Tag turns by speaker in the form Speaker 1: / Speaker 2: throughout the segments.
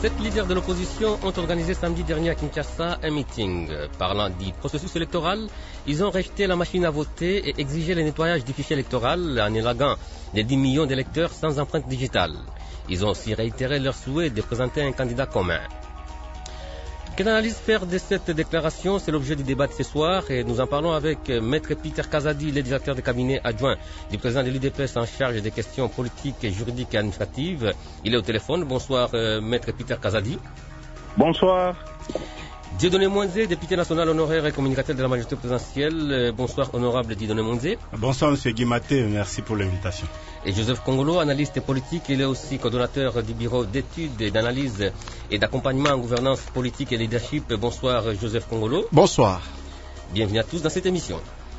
Speaker 1: 7 leaders de l'opposition ont organisé samedi dernier à Kinshasa un meeting. Parlant du processus électoral, ils ont rejeté la machine à voter et exigé le nettoyage du fichier électoral en élaguant les 10 millions d'électeurs sans empreinte digitale. Ils ont aussi réitéré leur souhait de présenter un candidat commun. Quelle analyse faire de cette déclaration? C'est l'objet du débat de ce soir et nous en parlons avec Maître Peter Kazadi, le directeur de cabinet adjoint du président de l'UDPS en charge des questions politiques, juridiques et administratives. Il est au téléphone. Bonsoir Maître Peter Kazadi.
Speaker 2: Bonsoir.
Speaker 1: Dieudonné Moinzé, député national honoraire et communicateur de la majorité présidentielle. Bonsoir honorable Dieudonné Moinzé.
Speaker 3: Bonsoir monsieur Guimaté, merci pour l'invitation.
Speaker 1: Et Joseph Kongolo, analyste politique, il est aussi coordonnateur du bureau d'études et d'analyse et d'accompagnement en gouvernance politique et leadership. Bonsoir Joseph Kongolo.
Speaker 4: Bonsoir.
Speaker 1: Bienvenue à tous dans cette émission.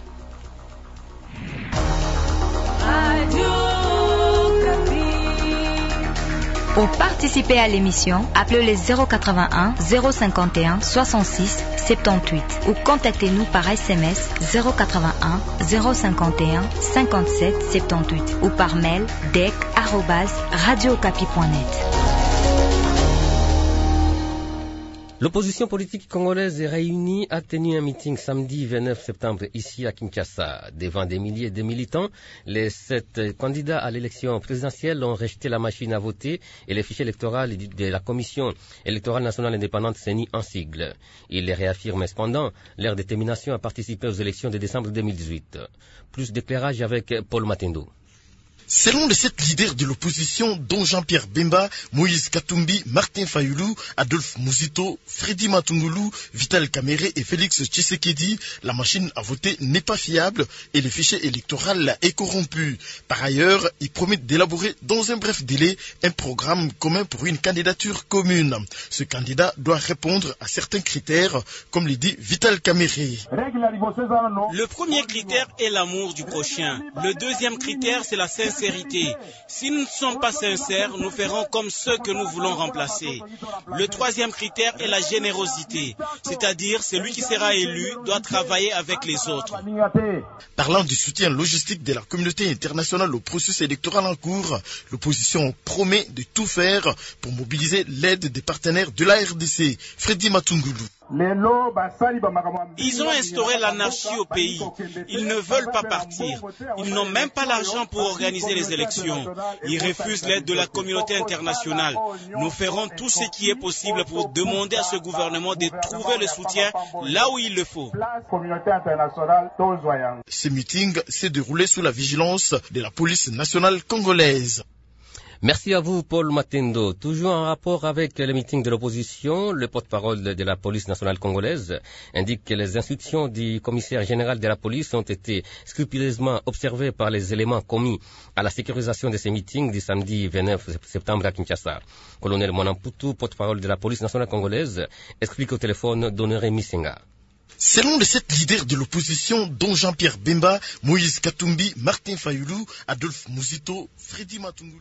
Speaker 5: Pour participer à l'émission, appelez les 081 051 66 78 ou contactez-nous par SMS 081 051 57 78 ou par mail dec@radiocapi.net.
Speaker 1: L'opposition politique congolaise réunie a tenu un meeting samedi 29 septembre ici à Kinshasa. Devant des milliers de militants, les 7 candidats à l'élection présidentielle ont rejeté la machine à voter et le fichier électoral de la Commission électorale nationale indépendante CENI en sigle. Ils réaffirment cependant leur détermination à participer aux élections de décembre 2018. Plus d'éclairage avec Paul Matendo.
Speaker 6: Selon les 7 leaders de l'opposition, dont Jean-Pierre Bemba, Moïse Katumbi, Martin Fayoulou, Adolphe Mouzito, Freddy Matungulu, Vital Kamere et Félix Tshisekedi, la machine à voter n'est pas fiable et le fichier électoral est corrompu. Par ailleurs, ils promettent d'élaborer dans un bref délai un programme commun pour une candidature commune. Ce candidat doit répondre à certains critères, comme le dit Vital Kamere.
Speaker 7: Le premier critère est l'amour du prochain. Le deuxième critère, c'est la sincérité. Si nous ne sommes pas sincères, nous ferons comme ceux que nous voulons remplacer. Le troisième critère est la générosité, c'est-à-dire celui qui sera élu doit travailler avec les autres.
Speaker 6: Parlant du soutien logistique de la communauté internationale au processus électoral en cours, l'opposition promet de tout faire pour mobiliser l'aide des partenaires de la RDC. Freddy Matungulu.
Speaker 7: Ils ont instauré l'anarchie au pays. Ils ne veulent pas partir. Ils n'ont même pas l'argent pour organiser les élections. Ils refusent l'aide de la communauté internationale. Nous ferons tout ce qui est possible pour demander à ce gouvernement de trouver le soutien là où il le faut.
Speaker 6: Ce meeting s'est déroulé sous la vigilance de la police nationale congolaise.
Speaker 1: Merci à vous, Paul Matendo. Toujours en rapport avec le meeting de l'opposition, le porte-parole de la police nationale congolaise indique que les instructions du commissaire général de la police ont été scrupuleusement observées par les éléments commis à la sécurisation de ces meetings du samedi 29 septembre à Kinshasa. Colonel Monamputu, porte-parole de la police nationale congolaise, explique au téléphone d'Honoré Misenga.
Speaker 6: Selon les 7 leaders de l'opposition, dont Jean-Pierre Bemba, Moïse Katumbi, Martin Fayoulou, Adolphe Mouzito, Freddy Matungulu.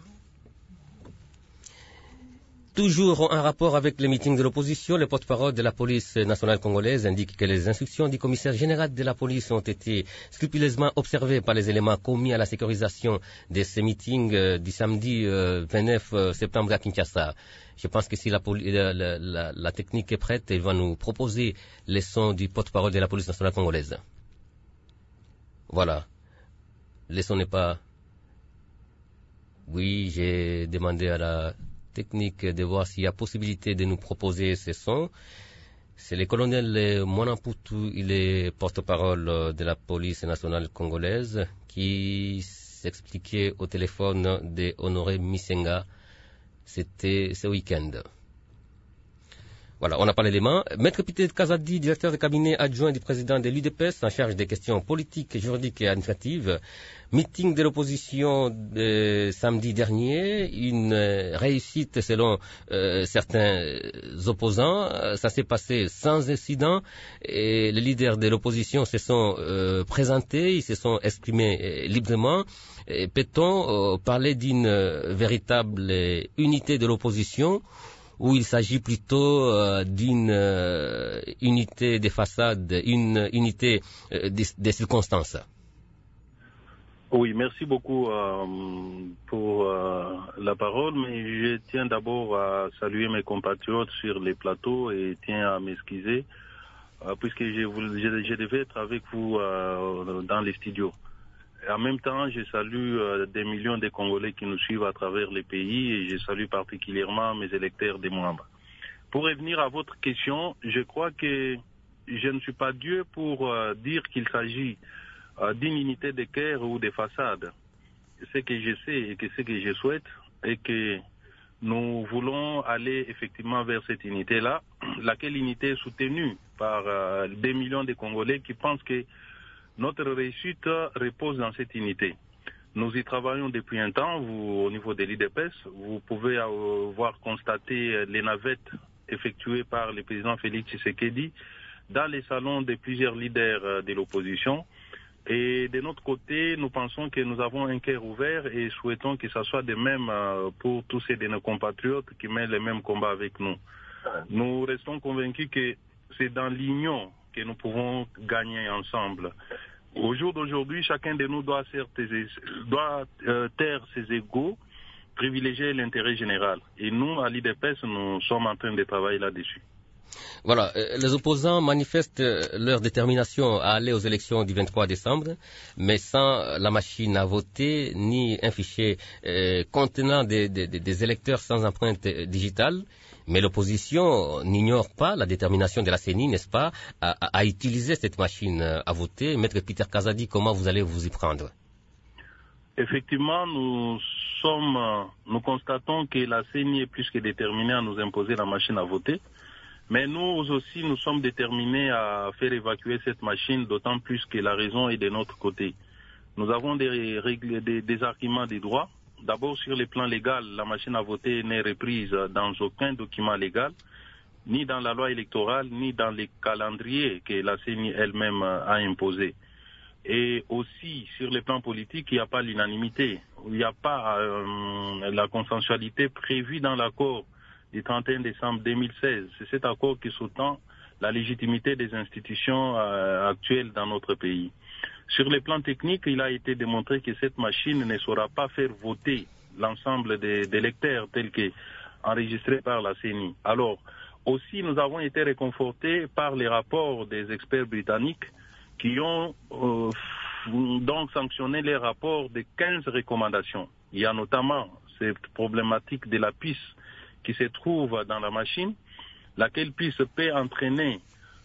Speaker 1: Toujours en rapport avec le meeting de l'opposition, le porte-parole de la police nationale congolaise indique que les instructions du commissaire général de la police ont été scrupuleusement observées par les éléments commis à la sécurisation de ces meetings du samedi 29 septembre à Kinshasa. Je pense que si la technique est prête, elle va nous proposer les sons du porte-parole de la police nationale congolaise. Voilà. Le son n'est pas... Oui, j'ai demandé à la technique de voir s'il y a possibilité de nous proposer ces sons. C'est le colonel Monamputu, il est porte-parole de la police nationale congolaise, qui s'expliquait au téléphone de Honoré Misenga. C'était ce week-end. Voilà, on n'a pas l'élément. Maître Peter Kazadi, directeur de cabinet adjoint du président de l'UDPS en charge des questions politiques, juridiques et administratives. Meeting de l'opposition samedi dernier, une réussite selon certains opposants. Ça s'est passé sans incident et les leaders de l'opposition se sont présentés, ils se sont exprimés librement. Peut-on parler d'une véritable unité de l'opposition où il s'agit plutôt d'une unité de façade, une unité des circonstances?
Speaker 2: Oui, merci beaucoup pour la parole, mais je tiens d'abord à saluer mes compatriotes sur les plateaux et tiens à m'excuser puisque je devais être avec vous dans les studios. Et en même temps, je salue des millions de Congolais qui nous suivent à travers les pays et je salue particulièrement mes électeurs des membres. Pour revenir à votre question, je crois que je ne suis pas Dieu pour dire qu'il s'agit d'une unité de cœur ou de façade. Ce que je sais et ce que je souhaite est que nous voulons aller effectivement vers cette unité-là, laquelle unité est soutenue par des millions de Congolais qui pensent que notre réussite repose dans cette unité. Nous y travaillons depuis un temps, au niveau de l'UDPS. Vous pouvez avoir constaté les navettes effectuées par le président Félix Tshisekedi dans les salons de plusieurs leaders de l'opposition. Et de notre côté, nous pensons que nous avons un cœur ouvert et souhaitons que ça soit de même pour tous ces de nos compatriotes qui mènent le même combat avec nous. Nous restons convaincus que c'est dans l'union que nous pouvons gagner ensemble. Au jour d'aujourd'hui, chacun de nous doit taire ses égos, privilégier l'intérêt général. Et nous, à l'UDPS, nous sommes en train de travailler là-dessus.
Speaker 1: Voilà, les opposants manifestent leur détermination à aller aux élections du 23 décembre, mais sans la machine à voter, ni un fichier contenant des électeurs sans empreinte digitale. Mais l'opposition n'ignore pas la détermination de la CENI, n'est-ce pas, à utiliser cette machine à voter. Maître Peter Kazadi, comment vous allez vous y prendre?
Speaker 2: Effectivement, nous constatons que la CENI est plus que déterminée à nous imposer la machine à voter. Mais nous aussi, nous sommes déterminés à faire évacuer cette machine, d'autant plus que la raison est de notre côté. Nous avons des arguments des droits. D'abord, sur le plan légal, la machine à voter n'est reprise dans aucun document légal, ni dans la loi électorale, ni dans les calendriers que la CENI elle-même a imposés. Et aussi, sur le plan politique, il n'y a pas l'unanimité. Il n'y a pas la consensualité prévue dans l'accord du 31 décembre 2016. C'est cet accord qui sous-tend la légitimité des institutions actuelles dans notre pays. Sur le plan technique, il a été démontré que cette machine ne saura pas faire voter l'ensemble des électeurs tels qu'enregistrés par la CENI. Alors, aussi, nous avons été réconfortés par les rapports des experts britanniques qui ont donc sanctionné les rapports de 15 recommandations. Il y a notamment cette problématique de la puce qui se trouve dans la machine, laquelle puisse peut entraîner,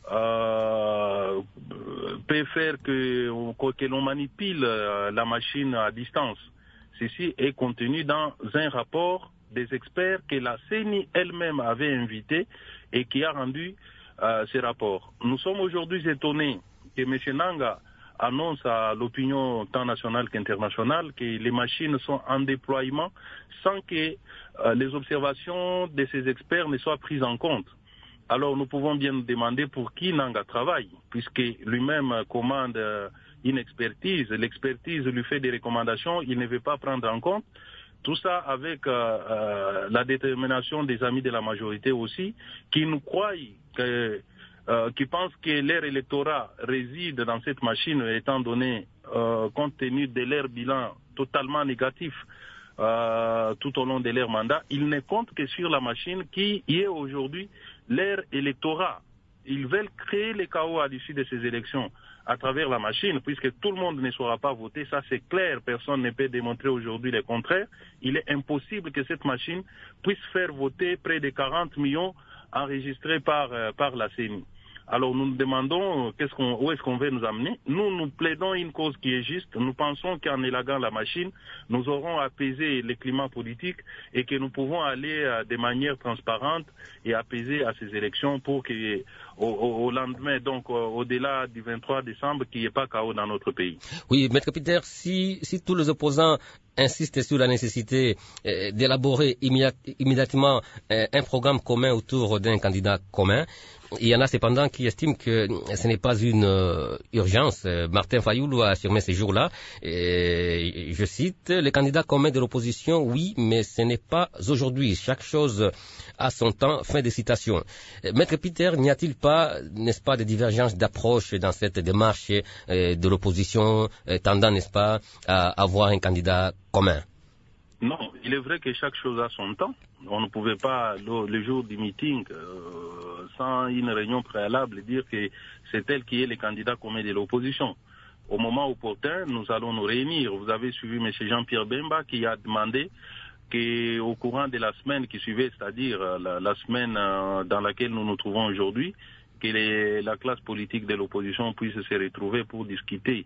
Speaker 2: peut faire que l'on manipule la machine à distance. Ceci est contenu dans un rapport des experts que la CENI elle-même avait invité et qui a rendu ce rapport. Nous sommes aujourd'hui étonnés que M. Nanga annonce à l'opinion tant nationale qu'internationale que les machines sont en déploiement sans que les observations de ces experts ne soient prises en compte. Alors nous pouvons bien nous demander pour qui Nanga travaille, puisque lui-même commande une expertise, l'expertise lui fait des recommandations, il ne veut pas prendre en compte. Tout ça avec la détermination des amis de la majorité aussi, qui nous croient qui pensent que leur électorat réside dans cette machine, étant donné, compte tenu de leur bilan totalement négatif tout au long de leur mandat, ils ne comptent que sur la machine qui est aujourd'hui leur électorat. Ils veulent créer le chaos à l'issue de ces élections à travers la machine, puisque tout le monde ne saura pas voter, ça c'est clair, personne ne peut démontrer aujourd'hui le contraire. Il est impossible que cette machine puisse faire voter près de 40 millions enregistrés par la CENI. Alors nous nous demandons où est-ce qu'on veut nous amener. Nous plaidons une cause qui est juste. Nous pensons qu'en élaguant la machine, nous aurons apaisé les climats politiques et que nous pouvons aller de manière transparente et apaisée à ces élections pour que au lendemain, donc au-delà du 23 décembre, qu'il n'y ait pas chaos dans notre pays.
Speaker 1: Oui, Maître Peter, si tous les opposants insiste sur la nécessité d'élaborer immédiatement un programme commun autour d'un candidat commun. Il y en a cependant qui estiment que ce n'est pas une urgence. Martin Fayoulou a affirmé ces jours-là, et je cite, les candidats communs de l'opposition, oui, mais ce n'est pas aujourd'hui. Chaque chose a son temps. Fin de citation. Maître Peter, n'y a-t-il pas, n'est-ce pas, des divergences d'approche dans cette démarche de l'opposition tendant, n'est-ce pas, à avoir un candidat commun?
Speaker 2: Non, il est vrai que chaque chose a son temps. On ne pouvait pas, le jour du meeting, sans une réunion préalable, dire que c'est elle qui est le candidat commun de l'opposition. Au moment opportun, nous allons nous réunir. Vous avez suivi M. Jean-Pierre Bemba qui a demandé qu'au courant de la semaine qui suivait, c'est-à-dire la semaine dans laquelle nous nous trouvons aujourd'hui, que la classe politique de l'opposition puisse se retrouver pour discuter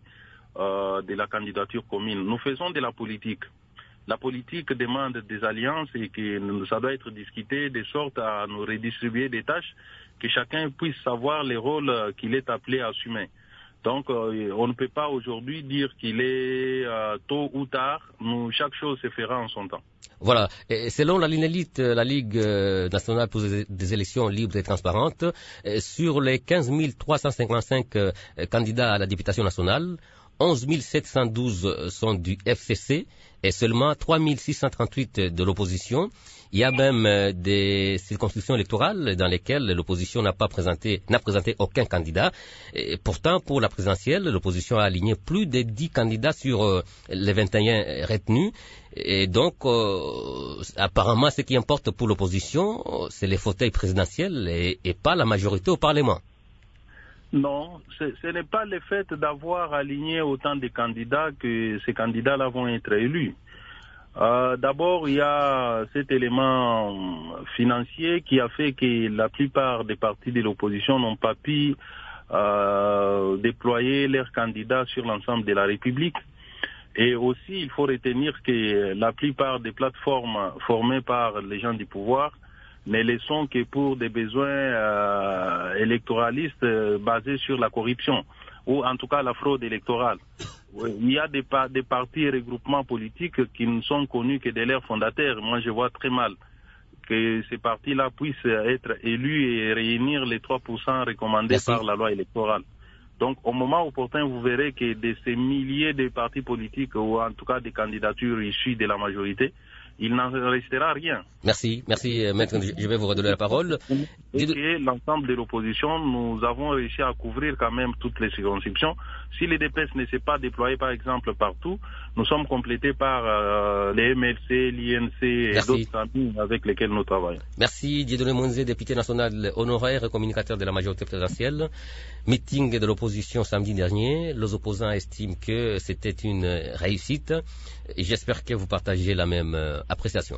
Speaker 2: de la candidature commune. Nous faisons de la politique. La politique demande des alliances et que ça doit être discuté de sorte à nous redistribuer des tâches, que chacun puisse savoir les rôles qu'il est appelé à assumer. Donc, on ne peut pas aujourd'hui dire qu'il est tôt ou tard. Chaque chose se fera en son temps.
Speaker 1: Voilà. Et selon la LINELIT, la Ligue nationale pour des élections libres et transparentes, sur les 15 355 candidats à la députation nationale, 11 712 sont du FCC et seulement 3 638 de l'opposition. Il y a même des circonscriptions électorales dans lesquelles l'opposition n'a présenté aucun candidat. Et pourtant, pour la présidentielle, l'opposition a aligné plus de 10 candidats sur les 21 retenus. Et donc, apparemment, ce qui importe pour l'opposition, c'est les fauteuils présidentiels et pas la majorité au Parlement.
Speaker 2: Non, ce n'est pas le fait d'avoir aligné autant de candidats que ces candidats-là vont être élus. D'abord, il y a cet élément financier qui a fait que la plupart des partis de l'opposition n'ont pas pu déployer leurs candidats sur l'ensemble de la République. Et aussi, il faut retenir que la plupart des plateformes formées par les gens du pouvoir ne le sont que pour des besoins électoralistes basés sur la corruption, ou en tout cas la fraude électorale. Il y a des partis et regroupements politiques qui ne sont connus que de leurs fondateurs. Moi, je vois très mal que ces partis-là puissent être élus et réunir les 3% recommandés par la loi électorale. Donc, au moment opportun, vous verrez que de ces milliers de partis politiques, ou en tout cas des candidatures issues de la majorité, il n'en restera rien.
Speaker 1: Merci, maître, je vais vous redonner la parole.
Speaker 2: Et l'ensemble de l'opposition, nous avons réussi à couvrir quand même toutes les circonscriptions. Si les DPS ne s'est pas déployé, par exemple, partout, nous sommes complétés par les MLC, l'INC et d'autres familles avec lesquels nous travaillons.
Speaker 1: Merci, Dieudonné Monzé, député national honoraire et communicateur de la majorité présidentielle. Meeting de l'opposition samedi dernier. Les opposants estiment que c'était une réussite. Et j'espère que vous partagez la même appréciation.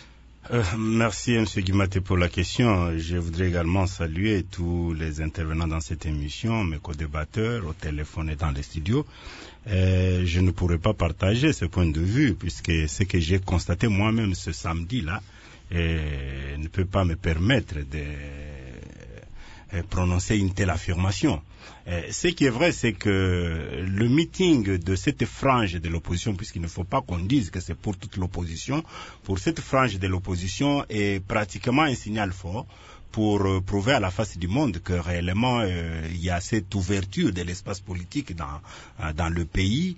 Speaker 3: Merci M. Guimaté pour la question. Je voudrais également saluer tous les intervenants dans cette émission, mes co-débatteurs au téléphone et dans les studios. Je ne pourrais pas partager ce point de vue puisque ce que j'ai constaté moi-même ce samedi-là ne peut pas me permettre de prononcer une telle affirmation. Ce qui est vrai, c'est que le meeting de cette frange de l'opposition, puisqu'il ne faut pas qu'on dise que c'est pour toute l'opposition, pour cette frange de l'opposition est pratiquement un signal fort pour prouver à la face du monde que réellement il y a cette ouverture de l'espace politique dans le pays,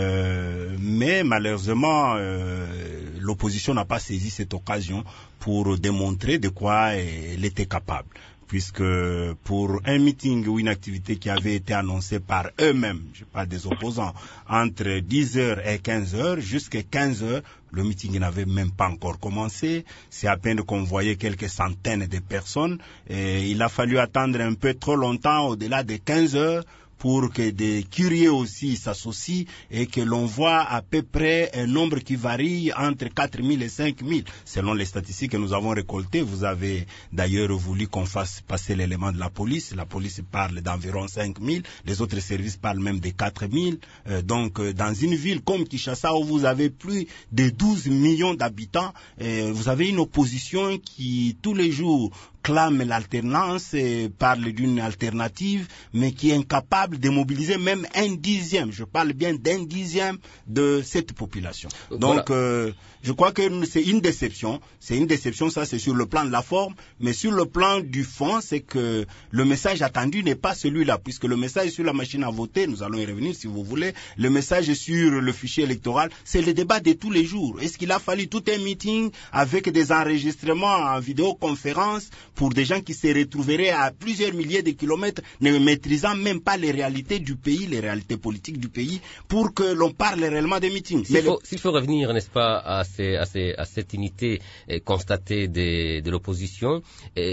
Speaker 3: mais malheureusement l'opposition n'a pas saisi cette occasion pour démontrer de quoi elle était capable. Puisque pour un meeting ou une activité qui avait été annoncée par eux-mêmes, je parle des opposants, entre 10h et 15h, jusqu'à 15h, le meeting n'avait même pas encore commencé. C'est à peine qu'on voyait quelques centaines de personnes. Et il a fallu attendre un peu trop longtemps, au-delà de 15h, pour que des curieux aussi s'associent et que l'on voit à peu près un nombre qui varie entre 4 000 et 5 000, selon les statistiques que nous avons récoltées. Vous avez d'ailleurs voulu qu'on fasse passer l'élément de la police. La police parle d'environ 5 000, les autres services parlent même de 4 000. Donc, dans une ville comme Kinshasa, où vous avez plus de 12 millions d'habitants, vous avez une opposition qui, tous les jours, clame l'alternance et parle d'une alternative, mais qui est incapable de mobiliser même 1/10, je parle bien d'1/10 de cette population. Donc, je crois que c'est une déception. C'est une déception, ça c'est sur le plan de la forme, mais sur le plan du fond, c'est que le message attendu n'est pas celui-là, puisque le message sur la machine à voter, nous allons y revenir si vous voulez, le message sur le fichier électoral, c'est le débat de tous les jours. Est-ce qu'il a fallu tout un meeting avec des enregistrements en vidéoconférence pour des gens qui se retrouveraient à plusieurs milliers de kilomètres, ne maîtrisant même pas les réalités du pays, les réalités politiques du pays, pour que l'on parle réellement des meetings.
Speaker 1: S'il faut revenir, n'est-ce pas, à cette unité constatée de l'opposition,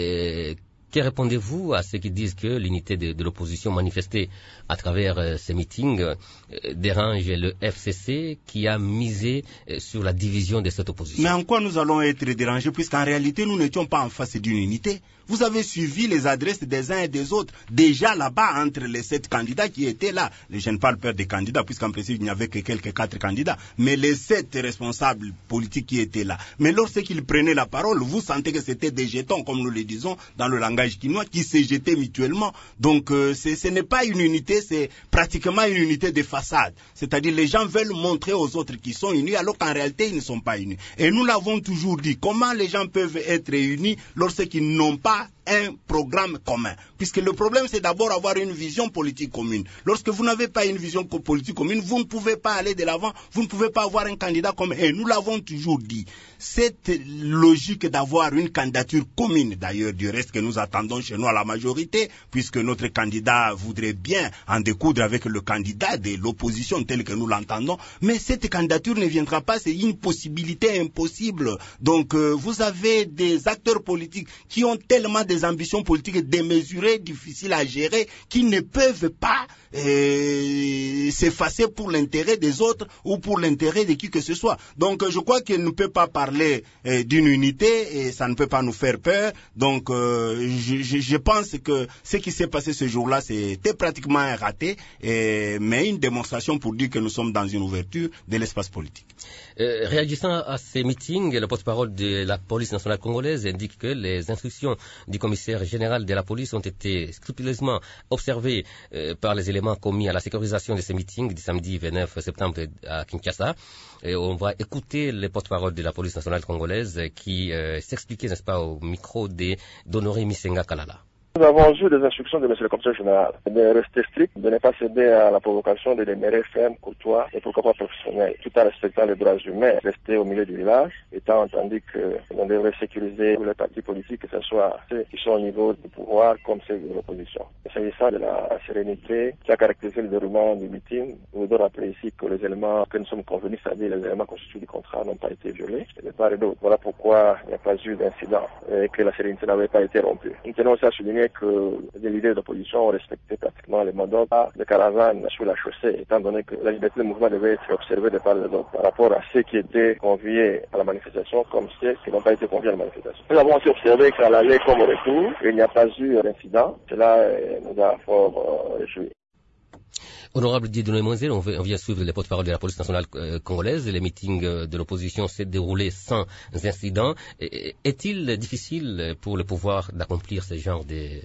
Speaker 1: que répondez-vous à ceux qui disent que l'unité de l'opposition manifestée à travers ces meetings dérange le FCC qui a misé sur la division de cette opposition?
Speaker 3: Mais en quoi nous allons être dérangés, puisqu'en réalité nous n'étions pas en face d'une unité? Vous avez suivi les adresses des uns et des autres, déjà là-bas entre les 7 candidats qui étaient là. Je ne parle pas des candidats, puisqu'en principe il n'y avait que quelques 4 candidats, mais les 7 responsables politiques qui étaient là. Mais lorsqu'ils prenaient la parole, vous sentez que c'était des jetons, comme nous le disons dans le langage quinois, qui se jetaient mutuellement. Donc ce n'est pas une unité, c'est pratiquement une unité de façade. C'est-à-dire les gens veulent montrer aux autres qu'ils sont unis, alors qu'en réalité ils ne sont pas unis. Et nous l'avons toujours dit, comment les gens peuvent être unis lorsqu'ils n'ont pas un programme commun. Puisque le problème, c'est d'abord avoir une vision politique commune. Lorsque vous n'avez pas une vision politique commune, vous ne pouvez pas aller de l'avant, vous ne pouvez pas avoir un candidat commun. Et nous l'avons toujours dit. Cette logique d'avoir une candidature commune, d'ailleurs, du reste que nous attendons chez nous à la majorité, puisque notre candidat voudrait bien en découdre avec le candidat de l'opposition tel que nous l'entendons, mais cette candidature ne viendra pas, c'est une possibilité impossible. Donc, vous avez des acteurs politiques qui ont tellement des ambitions politiques démesurées, difficiles à gérer, qui ne peuvent pas s'effacer pour l'intérêt des autres ou pour l'intérêt de qui que ce soit. Donc je crois qu'il ne peut pas parler d'une unité et ça ne peut pas nous faire peur. Donc je pense que ce qui s'est passé ce jour-là, c'était pratiquement un raté, mais une démonstration pour dire que nous sommes dans une ouverture de l'espace politique.
Speaker 1: Réagissant à ces meetings, le porte-parole de la police nationale congolaise indique que les instructions du commissaire général de la police ont été scrupuleusement observées par les éléments commis à la sécurisation de ces meetings du samedi 29 septembre à Kinshasa. Et on va écouter le porte-parole de la police nationale congolaise qui s'expliquait, n'est-ce pas, au micro d'Honoré Misenga Kalala.
Speaker 4: Nous avons eu des instructions de M. le commissaire général de rester strict, de ne pas céder à la provocation, de demeurer ferme, courtois et pourquoi pas professionnel, tout en respectant les droits humains, rester au milieu du village, étant entendu qu'on devrait sécuriser tous les partis politiques, que ce soit ceux qui sont au niveau du pouvoir comme ceux de l'opposition. S'agissant de la sérénité qui a caractérisé le déroulement du meeting, nous devons rappeler ici que les éléments que nous sommes convenus, c'est-à-dire les éléments constitués du contrat, n'ont pas été violés, de part et d'autre. Voilà pourquoi il n'y a pas eu d'incident et que la sérénité n'avait pas été rompue. Nous tenons aussi à souligner que les leaders de l'opposition ont respecté pratiquement les mots d'ordre de caravane sur la chaussée, étant donné que la liberté de mouvement devait être observée de part et d'autre par rapport à ceux qui étaient conviés à la manifestation comme ceux qui n'ont pas été conviés à la manifestation. Nous avons aussi observé qu'à l'aller comme au retour, il n'y a pas eu d'incident. Cela nous a fort réjoui.
Speaker 1: Honorable Dieudonné Monzel, on vient suivre les porte-parole de la police nationale congolaise. Les meetings de l'opposition s'est déroulé sans incident. Est-il difficile pour le pouvoir d'accomplir ce genre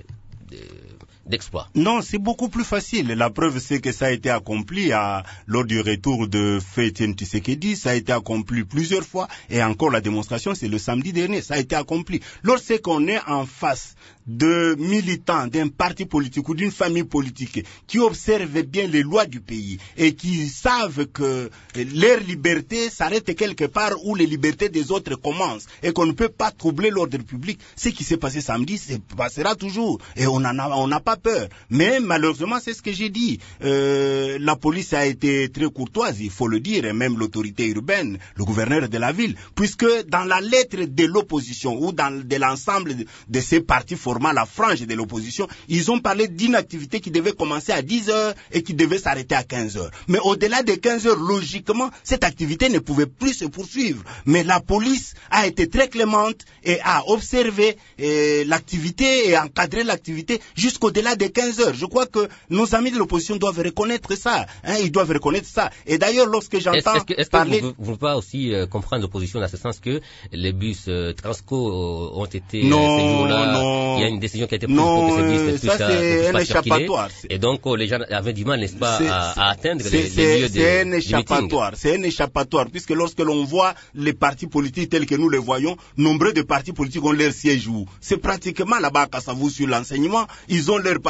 Speaker 1: d'exploit?
Speaker 3: Non, c'est beaucoup plus facile. La preuve, c'est que ça a été accompli lors du retour de Etienne Tshisekedi. Ça a été accompli plusieurs fois. Et encore, la démonstration, c'est le samedi dernier. Ça a été accompli. Lorsqu'on est en face de militants d'un parti politique ou d'une famille politique qui observent bien les lois du pays et qui savent que leur liberté s'arrête quelque part où les libertés des autres commencent et qu'on ne peut pas troubler l'ordre public, ce qui s'est passé samedi, ça passera toujours. Et on n'a pas peur. Mais malheureusement, c'est ce que j'ai dit. La police a été très courtoise, il faut le dire, et même l'autorité urbaine, le gouverneur de la ville, puisque dans la lettre de l'opposition ou de l'ensemble de ces partis formant la frange de l'opposition, ils ont parlé d'une activité qui devait commencer à 10 heures et qui devait s'arrêter à 15 heures. Mais au-delà de 15 heures, logiquement, cette activité ne pouvait plus se poursuivre. Mais la police a été très clémente et a observé l'activité et encadré l'activité jusqu'au-delà de 15 heures. Je crois que nos amis de l'opposition doivent reconnaître ça. Ils doivent reconnaître ça. Et d'ailleurs, lorsque j'entends parler...
Speaker 1: Est-ce que vous ne pouvez pas aussi comprendre l'opposition dans ce sens que les bus Transco ont été ces jours-là, il y a une décision qui a été prise pour que ces bus ne puissent pas circuler. Et donc, les gens avaient du mal, n'est-ce pas, à atteindre les lieux de meeting.
Speaker 3: C'est un échappatoire, puisque lorsque l'on voit les partis politiques tels que nous les voyons, nombreux de partis politiques ont leur siège où? C'est pratiquement là-bas, à Kassavou, sur l'enseignement, ils ont leur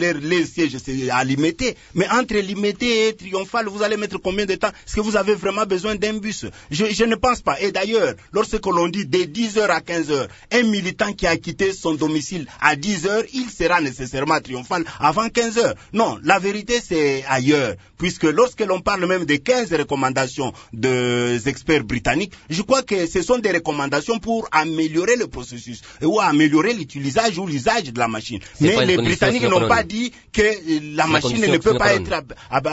Speaker 3: siège à Limité. Mais entre Limité et Triomphal, vous allez mettre combien de temps? Est-ce que vous avez vraiment besoin d'un bus? Je ne pense pas. Et d'ailleurs, lorsque l'on dit de 10h à 15h, un militant qui a quitté son domicile à 10h, il sera nécessairement triomphal avant 15h. Non, la vérité c'est ailleurs, puisque lorsque l'on parle même de 15 recommandations des experts britanniques, je crois que ce sont des recommandations pour améliorer le processus ou améliorer l'utilisation ou l'usage de la machine. Mais les Britanniques n'ont pas dit que la machine ne peut pas être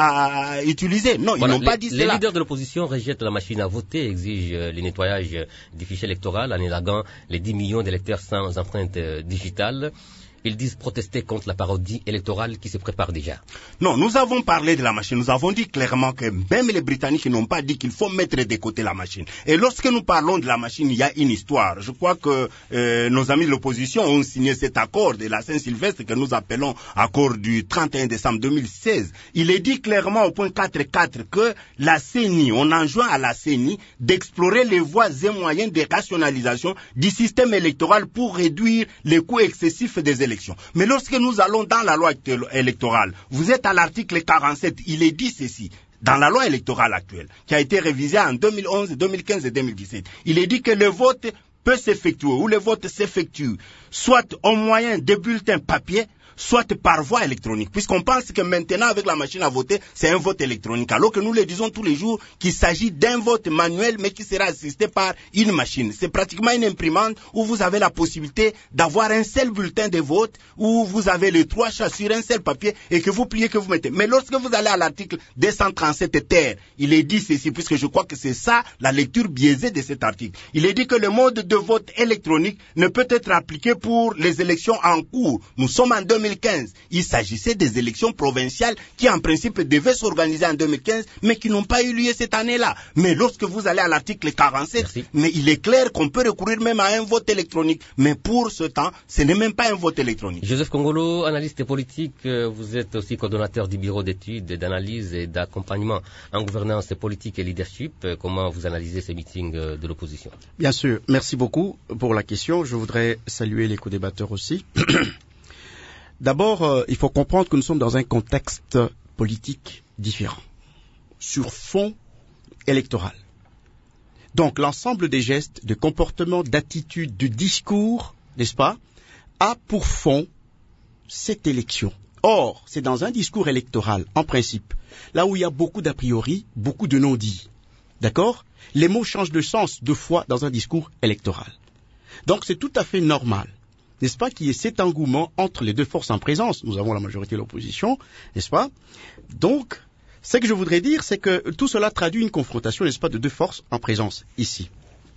Speaker 3: utilisée. Non, ils n'ont pas dit cela.
Speaker 1: Les leaders de l'opposition rejettent la machine à voter, exigent le nettoyage du fichier électoral en élaguant les 10 millions d'électeurs sans empreinte digitale. Ils disent protester contre la parodie électorale qui se prépare déjà.
Speaker 3: Non, nous avons parlé de la machine. Nous avons dit clairement que même les Britanniques n'ont pas dit qu'il faut mettre de côté la machine. Et lorsque nous parlons de la machine, il y a une histoire. Je crois que nos amis de l'opposition ont signé cet accord de la Saint-Sylvestre que nous appelons accord du 31 décembre 2016. Il est dit clairement au point 4.4 que la CENI, on enjoint à la CENI d'explorer les voies et moyens de rationalisation du système électoral pour réduire les coûts excessifs des élections. Mais lorsque nous allons dans la loi électorale, vous êtes à l'article 47, il est dit ceci. Dans la loi électorale actuelle, qui a été révisée en 2011, 2015 et 2017, il est dit que le vote peut s'effectuer, ou le vote s'effectue, soit au moyen de bulletins papier, soit par voie électronique, puisqu'on pense que maintenant, avec la machine à voter, c'est un vote électronique, alors que nous le disons tous les jours qu'il s'agit d'un vote manuel, mais qui sera assisté par une machine. C'est pratiquement une imprimante où vous avez la possibilité d'avoir un seul bulletin de vote, où vous avez les 3 chats sur un seul papier, et que vous pliez, que vous mettez. Mais lorsque vous allez à l'article 237 terre, il est dit ceci, puisque je crois que c'est ça, la lecture biaisée de cet article. Il est dit que le mode de vote électronique ne peut être appliqué pour les élections en cours. Nous sommes en 2015. Il s'agissait des élections provinciales qui en principe devaient s'organiser en 2015 mais qui n'ont pas eu lieu cette année-là. Mais lorsque vous allez à l'article 47, mais il est clair qu'on peut recourir même à un vote électronique. Mais pour ce temps, ce n'est même pas un vote électronique.
Speaker 1: Joseph Kongolo, analyste politique, vous êtes aussi coordonnateur du bureau d'études, d'analyse et d'accompagnement en gouvernance politique et leadership. Comment vous analysez ces meetings de l'opposition?
Speaker 8: Bien sûr, merci beaucoup pour la question. Je voudrais saluer les co-débatteurs aussi. D'abord, il faut comprendre que nous sommes dans un contexte politique différent, sur fond électoral. Donc, l'ensemble des gestes, de comportements, d'attitudes, de discours, n'est-ce pas, a pour fond cette élection. Or, c'est dans un discours électoral, en principe, là où il y a beaucoup d'a priori, beaucoup de non-dits. D'accord? Les mots changent de sens 2 fois dans un discours électoral. Donc, c'est tout à fait normal, n'est-ce pas, qu'il y ait cet engouement entre les 2 forces en présence. Nous avons la majorité et l'opposition, n'est-ce pas? Donc, ce que je voudrais dire, c'est que tout cela traduit une confrontation, n'est-ce pas, de 2 forces en présence ici.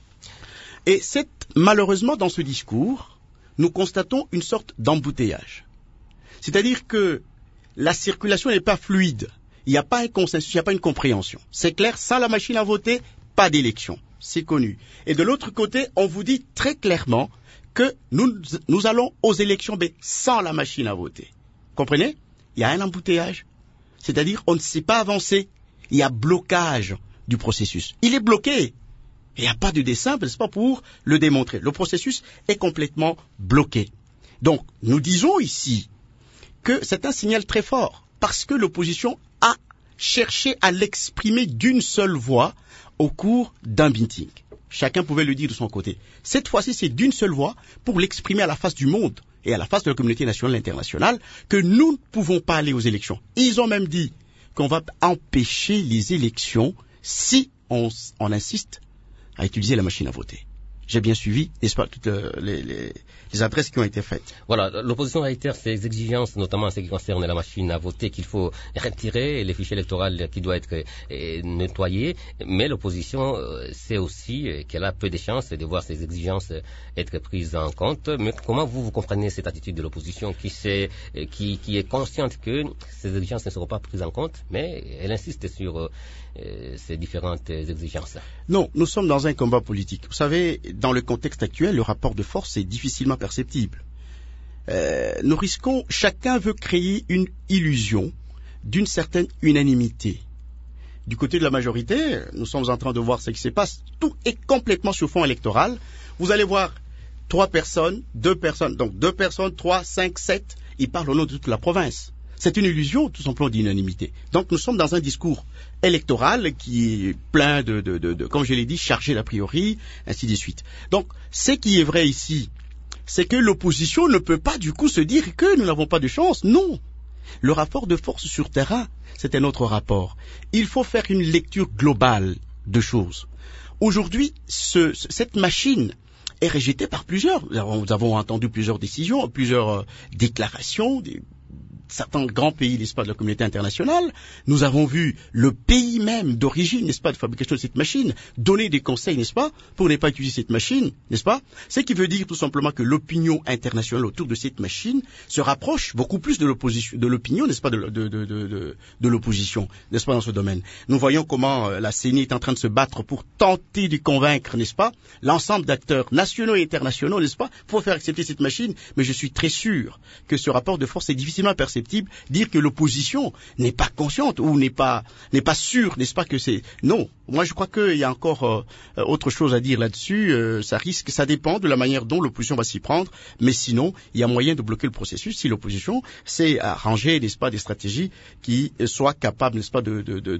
Speaker 8: Et malheureusement, dans ce discours, nous constatons une sorte d'embouteillage. C'est-à-dire que la circulation n'est pas fluide. Il n'y a pas un consensus, il n'y a pas une compréhension. C'est clair, sans la machine à voter, pas d'élection. C'est connu. Et de l'autre côté, on vous dit très clairement que nous allons aux élections, mais sans la machine à voter. Comprenez? Il y a un embouteillage. C'est-à-dire, on ne sait pas avancer. Il y a blocage du processus. Il est bloqué. Il n'y a pas de dessin, n'est-ce pas, pour le démontrer. Le processus est complètement bloqué. Donc, nous disons ici que c'est un signal très fort, parce que l'opposition a cherché à l'exprimer d'une seule voix au cours d'un meeting. Chacun pouvait le dire de son côté. Cette fois-ci, c'est d'une seule voix pour l'exprimer à la face du monde et à la face de la communauté nationale et internationale que nous ne pouvons pas aller aux élections. Ils ont même dit qu'on va empêcher les élections si on insiste à utiliser la machine à voter. j'ai bien suivi, n'est-ce pas, toutes les adresses qui ont été faites.
Speaker 1: Voilà, l'opposition réitère ses exigences, notamment en ce qui concerne la machine à voter, qu'il faut retirer, les fichiers électoraux qui doivent être nettoyés, mais l'opposition sait aussi qu'elle a peu de chances de voir ces exigences être prises en compte. Mais comment vous comprenez cette attitude de l'opposition qui est consciente que ces exigences ne seront pas prises en compte, mais elle insiste sur ces différentes exigences?
Speaker 8: Non, nous sommes dans un combat politique. Vous savez, dans le contexte actuel, le rapport de force est difficilement perceptible. Nous risquons, chacun veut créer une illusion d'une certaine unanimité. Du côté de la majorité, nous sommes en train de voir ce qui se passe. Tout est complètement sur fond électoral. Vous allez voir 3 personnes, 2 personnes, donc 2 personnes, 3, 5, 7, ils parlent au nom de toute la province. C'est une illusion, tout simplement, d'unanimité. Donc nous sommes dans un discours électoral qui est plein de comme je l'ai dit, chargé d'a priori, ainsi de suite. Donc, ce qui est vrai ici, c'est que l'opposition ne peut pas du coup se dire que nous n'avons pas de chance. Non. Le rapport de force sur terrain, c'est un autre rapport. Il faut faire une lecture globale de choses. Aujourd'hui, cette machine est rejetée par plusieurs. Nous avons entendu plusieurs décisions, plusieurs déclarations, certains grands pays, n'est-ce pas, de la communauté internationale. Nous avons vu le pays même d'origine, n'est-ce pas, de fabrication de cette machine, donner des conseils, n'est-ce pas, pour ne pas utiliser cette machine, n'est-ce pas? Ce qui veut dire tout simplement que l'opinion internationale autour de cette machine se rapproche beaucoup plus de l'opinion, n'est-ce pas, de l'opposition, n'est-ce pas, dans ce domaine. Nous voyons comment la CENI est en train de se battre pour tenter de convaincre, n'est-ce pas, l'ensemble d'acteurs nationaux et internationaux, n'est-ce pas, pour faire accepter cette machine, mais je suis très sûr que ce rapport de force est difficilement perceptible. Dire que l'opposition n'est pas consciente ou n'est pas sûre, n'est-ce pas, que c'est... Non, moi je crois qu'il y a encore autre chose à dire là-dessus. Ça dépend de la manière dont l'opposition va s'y prendre, mais sinon, il y a moyen de bloquer le processus si l'opposition sait arranger, n'est-ce pas, des stratégies qui soient capables, n'est-ce pas,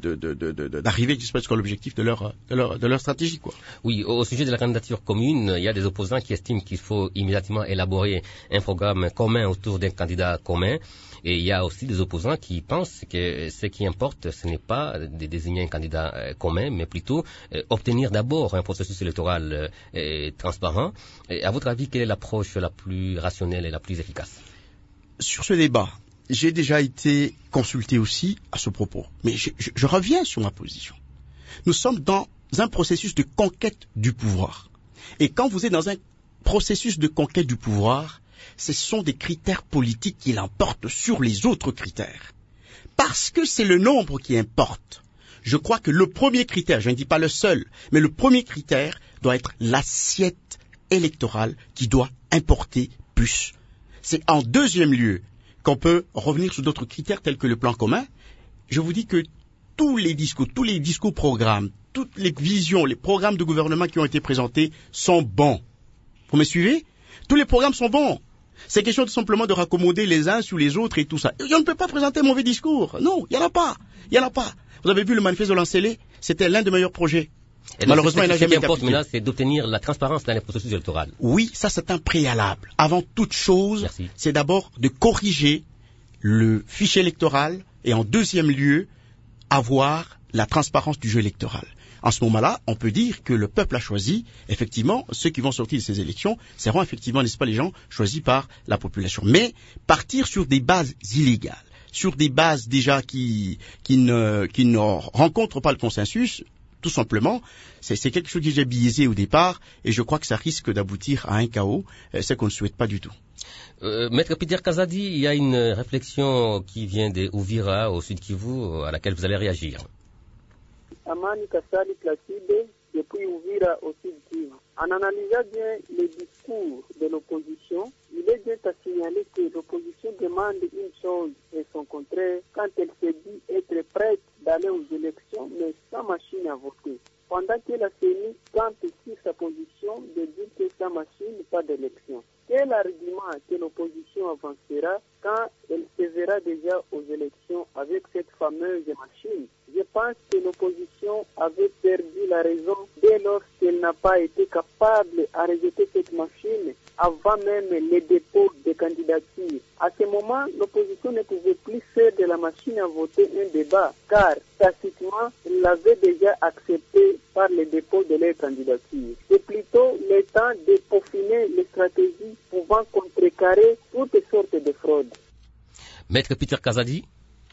Speaker 8: d'arriver jusqu'à l'objectif de leur stratégie, quoi.
Speaker 1: Oui, au sujet de la candidature commune, il y a des opposants qui estiment qu'il faut immédiatement élaborer un programme commun autour d'un candidat commun. Et il y a aussi des opposants qui pensent que ce qui importe, ce n'est pas de désigner un candidat commun, mais plutôt obtenir d'abord un processus électoral transparent. Et à votre avis, quelle est l'approche la plus rationnelle et la plus efficace?
Speaker 8: Sur ce débat, j'ai déjà été consulté aussi à ce propos. Mais je reviens sur ma position. Nous sommes dans un processus de conquête du pouvoir. Et quand vous êtes dans un processus de conquête du pouvoir, ce sont des critères politiques qui l'emportent sur les autres critères. Parce que c'est le nombre qui importe. Je crois que le premier critère, je ne dis pas le seul, mais le premier critère doit être l'assiette électorale qui doit importer plus. C'est en deuxième lieu qu'on peut revenir sur d'autres critères tels que le plan commun. Je vous dis que tous les discours programmes, toutes les visions, les programmes de gouvernement qui ont été présentés sont bons. Vous me suivez? Tous les programmes sont bons. C'est question tout simplement de raccommoder les uns sur les autres et tout ça. Et on ne peut pas présenter un mauvais discours. Non, il n'y en a pas. Il n'y en a pas. Vous avez vu le manifeste de Lancelé? C'était l'un des meilleurs projets.
Speaker 1: Et malheureusement, il n'a jamais été appliqué. Ce qui importe maintenant, c'est d'obtenir la transparence dans les processus électoraux.
Speaker 8: Oui, ça c'est un préalable. Avant toute chose, c'est d'abord de corriger le fichier électoral et en deuxième lieu, avoir la transparence du jeu électoral. En ce moment-là, on peut dire que le peuple a choisi, effectivement, ceux qui vont sortir de ces élections seront effectivement, n'est-ce pas, les gens choisis par la population. Mais partir sur des bases illégales, sur des bases déjà qui ne rencontrent pas le consensus, tout simplement, c'est quelque chose qui est déjà biaisé au départ, et je crois que ça risque d'aboutir à un chaos, ce qu'on ne souhaite pas du tout.
Speaker 1: Maître Peter Kazadi, il y a une réflexion qui vient de Uvira, au Sud Kivu, à laquelle vous allez réagir.
Speaker 9: Amani Kassali Placide, depuis Uvira au Sud Kivu. En analysant bien les discours de l'opposition, il est bien à signaler que l'opposition demande une chose et son contraire quand elle se dit être prête d'aller aux élections, mais sans machine à voter. Pendant que la CENI tente sur sa position de dire que sans machine, pas d'élection. Quel argument que l'opposition avancera quand elle se verra déjà aux élections avec cette fameuse machine? Je pense que l'opposition avait perdu la raison dès lors qu'elle n'a pas été capable à rejeter cette machine avant même les dépôts des candidatures. À ce moment, l'opposition ne pouvait plus faire de la machine à voter un débat, car tacitement, elle l'avait déjà accepté par le dépôt de leur candidature. C'est plutôt le temps de peaufiner les stratégies pouvant contrecarrer toutes sortes de fraudes.
Speaker 1: Maître Peter Kazadi.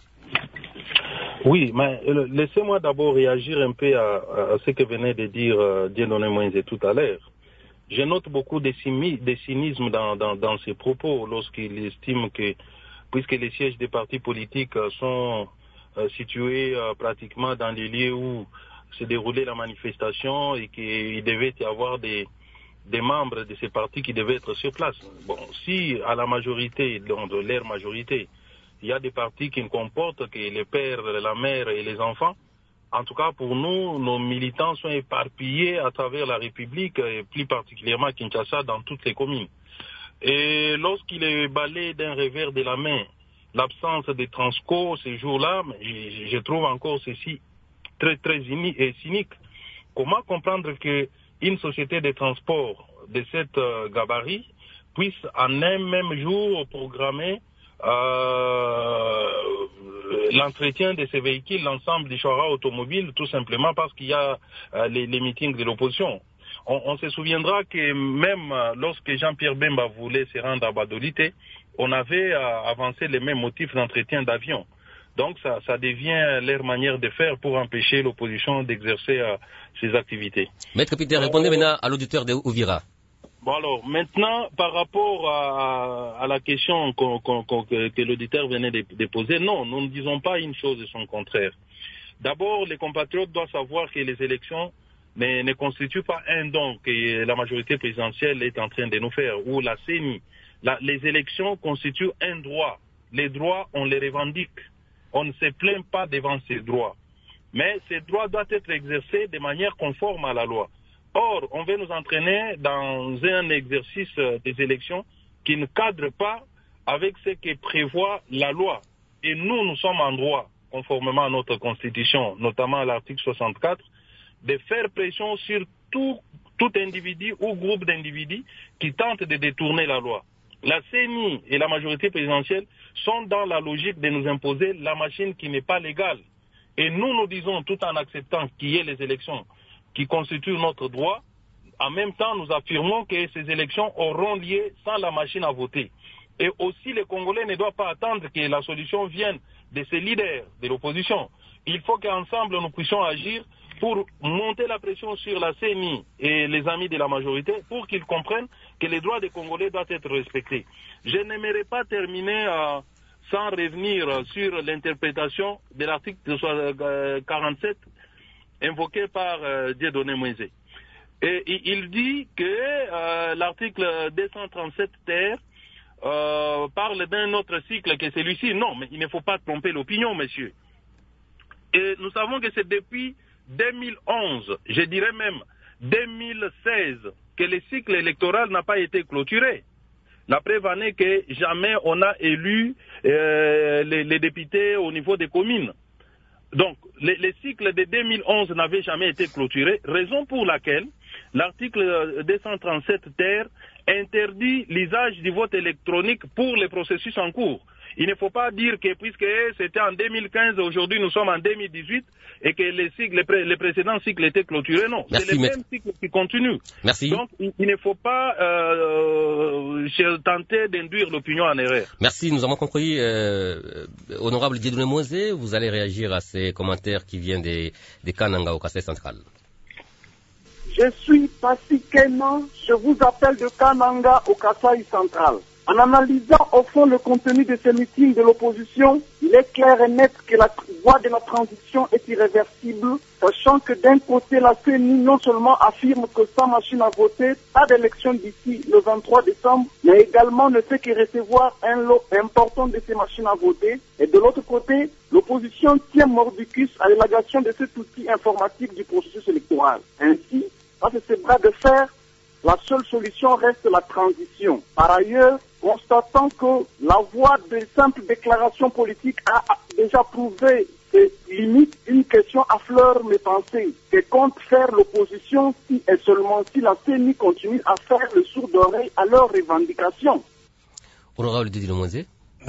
Speaker 2: Oui, mais laissez-moi d'abord réagir un peu à ce que venait de dire Dieudonné Moïse tout à l'heure. Je note beaucoup de cynisme dans ses propos lorsqu'il estime que, puisque les sièges des partis politiques sont situés pratiquement dans les lieux où se déroulait la manifestation et qu'il devait y avoir des membres de ces partis qui devaient être sur place. Bon, si à la majorité, dans leur majorité, il y a des partis qui ne comportent que les pères, la mère et les enfants, en tout cas, pour nous, nos militants sont éparpillés à travers la République, et plus particulièrement à Kinshasa, dans toutes les communes. Et lorsqu'il est balayé d'un revers de la main l'absence de Transco ces jours-là, je trouve encore ceci très, très cynique. Comment comprendre qu'une société de transport de cette gabarit puisse en un même jour programmer l'entretien de ces véhicules, l'ensemble des chars automobiles, tout simplement parce qu'il y a les meetings de l'opposition. On se souviendra que même lorsque Jean-Pierre Bemba voulait se rendre à Badolité, on avait avancé les mêmes motifs d'entretien d'avion. Donc ça devient leur manière de faire pour empêcher l'opposition d'exercer ses activités.
Speaker 1: Maître Peter, répondez maintenant à l'auditeur de Ouvira.
Speaker 2: Bon alors, maintenant, par rapport à la question que l'auditeur venait de poser, non, nous ne disons pas une chose et son contraire. D'abord, les compatriotes doivent savoir que les élections ne constituent pas un don que la majorité présidentielle est en train de nous faire, ou la CENI. Les élections constituent un droit. Les droits, on les revendique. On ne se plaint pas devant ces droits. Mais ces droits doivent être exercés de manière conforme à la loi. Or, on veut nous entraîner dans un exercice des élections qui ne cadre pas avec ce que prévoit la loi. Et nous sommes en droit, conformément à notre Constitution, notamment à l'article 64, de faire pression sur tout individu ou groupe d'individus qui tentent de détourner la loi. La CENI et la majorité présidentielle sont dans la logique de nous imposer la machine qui n'est pas légale. Et nous disons, tout en acceptant qu'il y ait les élections qui constituent notre droit, en même temps, nous affirmons que ces élections auront lieu sans la machine à voter. Et aussi, les Congolais ne doivent pas attendre que la solution vienne de ces leaders de l'opposition. Il faut qu'ensemble, nous puissions agir pour monter la pression sur la CENI et les amis de la majorité pour qu'ils comprennent que les droits des Congolais doivent être respectés. Je n'aimerais pas terminer sans revenir sur l'interprétation de l'article 47 invoqué par Dieudonné Moïse. Et il dit que l'article 237 terre parle d'un autre cycle que celui-ci. Non, mais il ne faut pas tromper l'opinion, monsieur. Et nous savons que c'est depuis 2011, je dirais même 2016, que le cycle électoral n'a pas été clôturé. La preuve en est que jamais on a élu les députés au niveau des communes. Donc, les cycles de 2011 n'avaient jamais été clôturés, raison pour laquelle l'article 237 terre interdit l'usage du vote électronique pour les processus en cours. Il ne faut pas dire que puisque c'était en 2015, aujourd'hui nous sommes en 2018 et que les précédents cycles étaient clôturés. Non, c'est le même cycle qui continue.
Speaker 1: Merci.
Speaker 2: Donc il ne faut pas tenter d'induire l'opinion en erreur.
Speaker 1: Merci, nous avons compris. Honorable Dieudonné Moïse, vous allez réagir à ces commentaires qui viennent des Kananga au Kassai central.
Speaker 10: Je suis Passy Kenan, je vous appelle de Kananga au Kassai central. En analysant au fond le contenu de ce meeting de l'opposition, il est clair et net que la voie de la transition est irréversible, sachant que d'un côté, la CENI non seulement affirme que sans machine à voter, pas d'élection d'ici le 23 décembre, mais également ne fait que recevoir un lot important de ces machines à voter. Et de l'autre côté, l'opposition tient mordicus à l'élagation de cet outil informatique du processus électoral. Ainsi, face à ce bras de fer, la seule solution reste la transition. Par ailleurs, constatant que la voie de simple déclaration politique a déjà prouvé ses C'est limite une question à fleur mes pensées. Que compte faire l'opposition si et seulement si la CENI continue à faire le sourd d'oreille à leurs revendications.
Speaker 1: Honorable Dédé Lemoisé.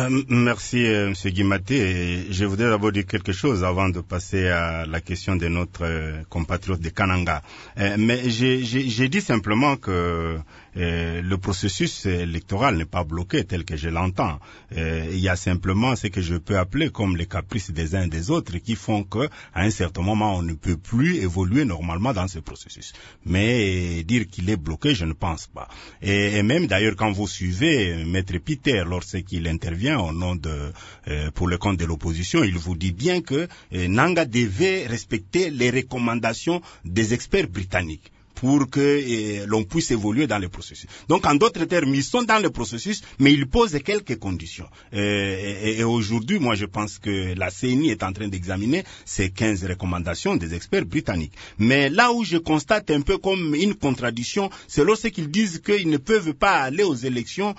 Speaker 3: Merci, M. Guimaté. Je voudrais d'abord dire quelque chose avant de passer à la question de notre compatriote de Kananga. Mais j'ai dit simplement que le processus électoral n'est pas bloqué tel que je l'entends. Il y a simplement ce que je peux appeler comme les caprices des uns et des autres qui font que, à un certain moment, on ne peut plus évoluer normalement dans ce processus. Mais dire qu'il est bloqué, je ne pense pas. Et même d'ailleurs, quand vous suivez Maître Peter lorsqu'il intervient au nom pour le compte de l'opposition, il vous dit bien que Nanga devait respecter les recommandations des experts britanniques pour que l'on puisse évoluer dans le processus. Donc, en d'autres termes, ils sont dans le processus, mais ils posent quelques conditions. Et aujourd'hui, moi, je pense que la CENI est en train d'examiner ces 15 recommandations des experts britanniques. Mais là où je constate un peu comme une contradiction, c'est lorsqu'ils disent qu'ils ne peuvent pas aller aux élections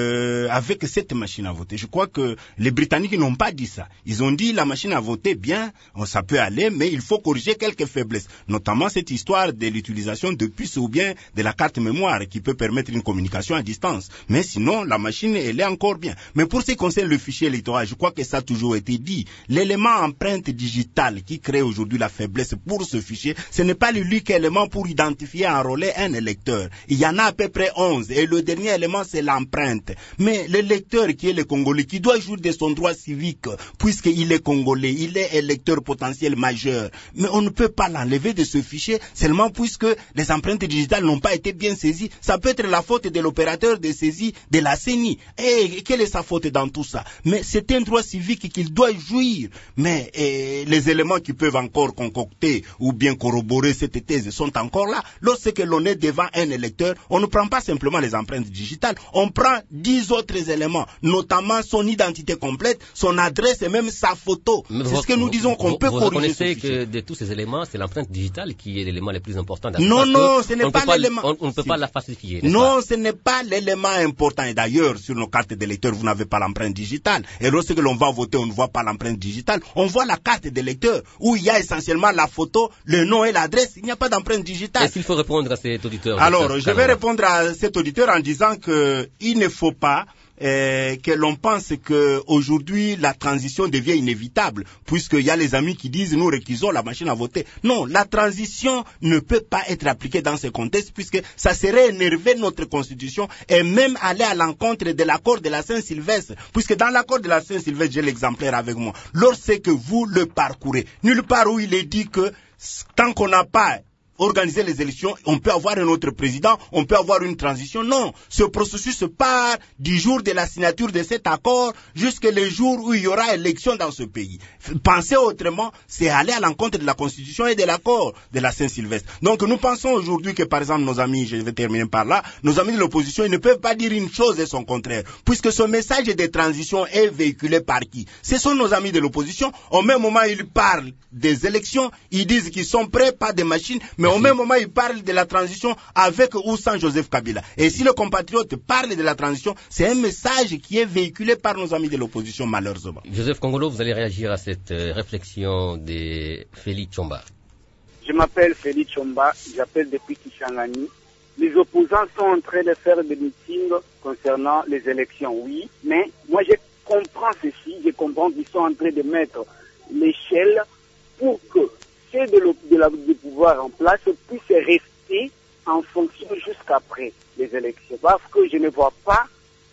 Speaker 3: avec cette machine à voter. Je crois que les Britanniques n'ont pas dit ça. Ils ont dit la machine à voter, bien, ça peut aller, mais il faut corriger quelques faiblesses, notamment cette histoire de l'utilisation de puces ou bien de la carte mémoire qui peut permettre une communication à distance. Mais sinon, la machine, elle est encore bien. Mais pour ce qui concerne le fichier électoral, je crois que ça a toujours été dit. L'élément empreinte digitale qui crée aujourd'hui la faiblesse pour ce fichier, ce n'est pas l'unique élément pour identifier et enrôler un électeur. Il y en a à peu près 11 et le dernier élément, c'est l'empreinte. Mais l'électeur qui est le Congolais, qui doit jouir de son droit civique, puisqu'il est Congolais, il est électeur potentiel majeur. Mais on ne peut pas l'enlever de ce fichier seulement puisque les empreintes digitales n'ont pas été bien saisies. Ça peut être la faute de l'opérateur de saisie de la CENI. Et quelle est sa faute dans tout ça? Mais c'est un droit civique qu'il doit jouir. Mais les éléments qui peuvent encore concocter ou bien corroborer cette thèse sont encore là. Lorsque l'on est devant un électeur, on ne prend pas simplement les empreintes digitales, on prend 10 autres éléments, notamment son identité complète, son adresse et même sa photo. C'est ce que nous disons qu'on peut corriger.
Speaker 1: Vous reconnaissez que de tous ces éléments, c'est l'empreinte digitale qui est l'élément le plus important.
Speaker 3: Non, ce n'est pas l'élément.
Speaker 1: On ne peut pas la falsifier.
Speaker 3: Non, ce n'est pas l'élément important. Et d'ailleurs, sur nos cartes d'électeurs, vous n'avez pas l'empreinte digitale. Et lorsque l'on va voter, on ne voit pas l'empreinte digitale. On voit la carte d'électeur où il y a essentiellement la photo, le nom et l'adresse. Il n'y a pas d'empreinte digitale.
Speaker 1: Est-ce qu'il faut répondre à cet auditeur?
Speaker 3: Alors, je vais répondre à cet auditeur en disant que il ne faut pas que l'on pense que aujourd'hui la transition devient inévitable, puisqu'il y a les amis qui disent nous récusons la machine à voter. Non, la transition ne peut pas être appliquée dans ce contexte, puisque ça serait énerver notre constitution et même aller à l'encontre de l'accord de la Saint-Sylvestre, puisque dans l'accord de la Saint-Sylvestre, j'ai l'exemplaire avec moi, lorsque vous le parcourez, nulle part où il est dit que tant qu'on n'a pas organiser les élections, on peut avoir un autre président, on peut avoir une transition. Non, ce processus part du jour de la signature de cet accord jusqu'au jour où il y aura élection dans ce pays. Penser autrement, c'est aller à l'encontre de la Constitution et de l'accord de la Saint-Sylvestre. Donc nous pensons aujourd'hui que par exemple nos amis, je vais terminer par là, nos amis de l'opposition, ils ne peuvent pas dire une chose et son contraire, puisque ce message de transition est véhiculé par qui? Ce sont nos amis de l'opposition. Au même moment, ils parlent des élections, ils disent qu'ils sont prêts, pas des machines, mais au même moment, il parle de la transition avec ou sans Joseph Kabila. Et si le compatriote parle de la transition, c'est un message qui est véhiculé par nos amis de l'opposition, malheureusement.
Speaker 1: Joseph Kongolo, vous allez réagir à cette réflexion de Félix Tchomba.
Speaker 9: Je m'appelle Félix Tchomba, j'appelle depuis Kisangani. Les opposants sont en train de faire des meetings concernant les élections, oui, mais moi je comprends ceci, je comprends qu'ils sont en train de mettre l'échelle pour que ceux du pouvoir en place puissent rester en fonction jusqu'après les élections. Parce que je ne vois pas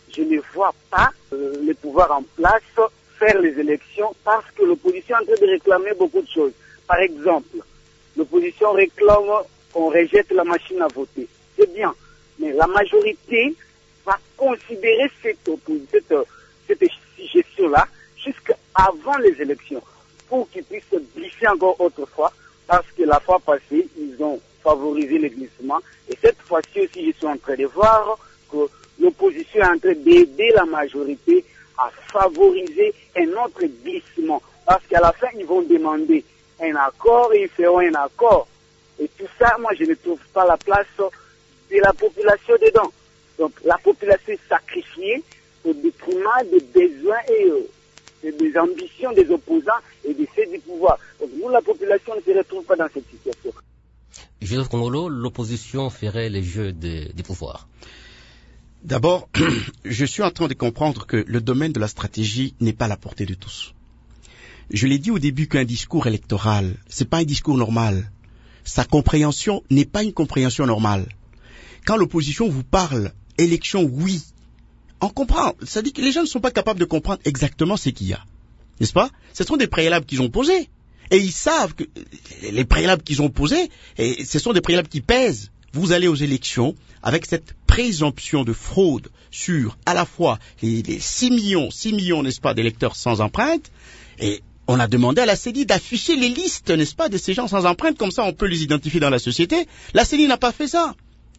Speaker 9: le pouvoir en place faire les élections parce que l'opposition est en train de réclamer beaucoup de choses. Par exemple, l'opposition réclame qu'on rejette la machine à voter. C'est bien, mais la majorité va considérer cette gestion-là jusqu'avant les élections pour qu'ils puissent glisser encore autrefois, parce que la fois passée, ils ont favorisé le glissement. Et cette fois-ci aussi, je suis en train de voir que l'opposition est en train d'aider la majorité à favoriser un autre glissement. Parce qu'à la fin, ils vont demander un accord et ils feront un accord. Et tout ça, moi, je ne trouve pas la place de la population dedans. Donc, la population est sacrifiée au détriment des besoins
Speaker 10: des ambitions des opposants et des ceux du pouvoir. Donc nous, la population, ne se retrouve pas dans cette situation.
Speaker 1: Joseph Kongolo, l'opposition ferait les jeux des pouvoirs.
Speaker 8: D'abord, je suis en train de comprendre que le domaine de la stratégie n'est pas à la portée de tous. Je l'ai dit au début qu'un discours électoral, c'est pas un discours normal. Sa compréhension n'est pas une compréhension normale. Quand l'opposition vous parle élection, oui, on comprend. Ça dit que les gens ne sont pas capables de comprendre exactement ce qu'il y a. N'est-ce pas? Ce sont des préalables qu'ils ont posés. Et ils savent que les préalables qu'ils ont posés, et ce sont des préalables qui pèsent. Vous allez aux élections avec cette présomption de fraude sur à la fois les 6 millions, n'est-ce pas, d'électeurs sans empreinte, et on a demandé à la CENI d'afficher les listes, n'est-ce pas, de ces gens sans empreinte, comme ça on peut les identifier dans la société. La CENI n'a pas fait ça.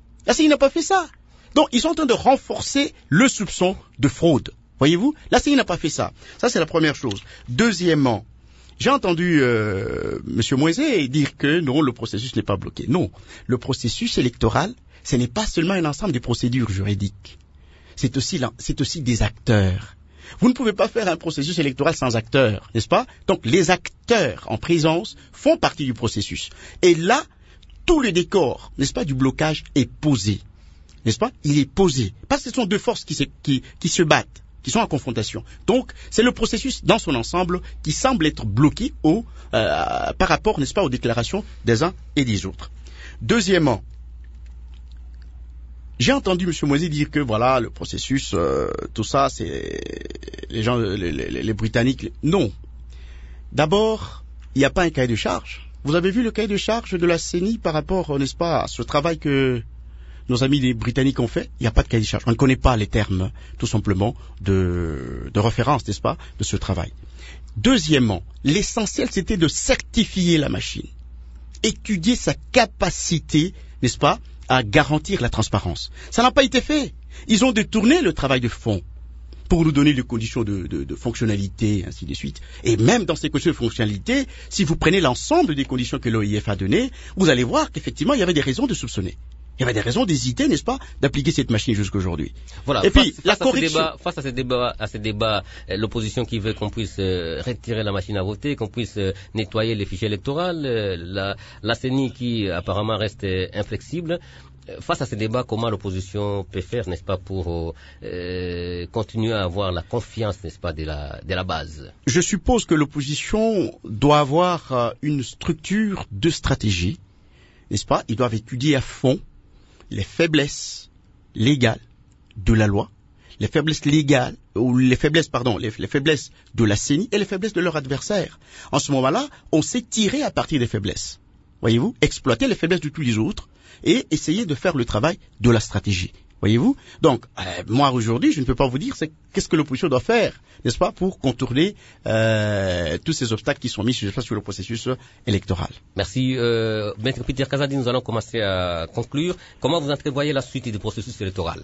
Speaker 8: Donc ils sont en train de renforcer le soupçon de fraude. Voyez-vous, la CENI n'a pas fait ça. Ça, c'est la première chose. Deuxièmement, j'ai entendu M. Moïse dire que non, le processus n'est pas bloqué. Non, le processus électoral, ce n'est pas seulement un ensemble de procédures juridiques. C'est aussi des acteurs. Vous ne pouvez pas faire un processus électoral sans acteurs, n'est-ce pas? Donc les acteurs en présence font partie du processus. Et là, tout le décor, n'est-ce pas, du blocage est posé. N'est-ce pas? Il est posé. Parce que ce sont deux forces qui se battent, qui sont en confrontation. Donc, c'est le processus dans son ensemble qui semble être bloqué par rapport, n'est-ce pas, aux déclarations des uns et des autres. Deuxièmement, j'ai entendu M. Moïse dire que voilà, le processus, tout ça, c'est les gens, les Britanniques. Non. D'abord, il n'y a pas un cahier de charge. Vous avez vu le cahier de charge de la CENI par rapport, n'est-ce pas, à ce travail que nos amis les Britanniques ont fait? Il n'y a pas de cahier de charge. On ne connaît pas les termes, tout simplement, de référence, n'est-ce pas, de ce travail. Deuxièmement, l'essentiel, c'était de certifier la machine, étudier sa capacité, n'est-ce pas, à garantir la transparence. Ça n'a pas été fait. Ils ont détourné le travail de fond pour nous donner des conditions de fonctionnalité, ainsi de suite. Et même dans ces conditions de fonctionnalité, si vous prenez l'ensemble des conditions que l'OIF a données, vous allez voir qu'effectivement, il y avait des raisons de soupçonner. Il y avait des raisons d'hésiter, n'est-ce pas, d'appliquer cette machine jusqu'aujourd'hui.
Speaker 1: Voilà.
Speaker 8: Et puis, la correction.
Speaker 1: Face à ces débats, l'opposition qui veut qu'on puisse retirer la machine à voter, qu'on puisse nettoyer les fichiers électoraux, la CENI qui apparemment reste inflexible. Face à ces débats, comment l'opposition peut faire, n'est-ce pas, pour continuer à avoir la confiance, n'est-ce pas, de la base?
Speaker 8: Je suppose que l'opposition doit avoir une structure de stratégie, n'est-ce pas? Ils doivent étudier à fond les faiblesses légales de la loi, les faiblesses légales, ou les faiblesses de la CENI et les faiblesses de leur adversaire. En ce moment-là, on s'est tiré à partir des faiblesses. Voyez-vous? Exploiter les faiblesses de tous les autres et essayer de faire le travail de la stratégie. Voyez-vous? Donc, moi aujourd'hui, je ne peux pas vous dire qu'est-ce que l'opposition doit faire, n'est-ce pas, pour contourner tous ces obstacles qui sont mis sur le processus électoral.
Speaker 1: Merci. Maître Peter Kazadi, nous allons commencer à conclure. Comment vous entrevoyez la suite du processus électoral?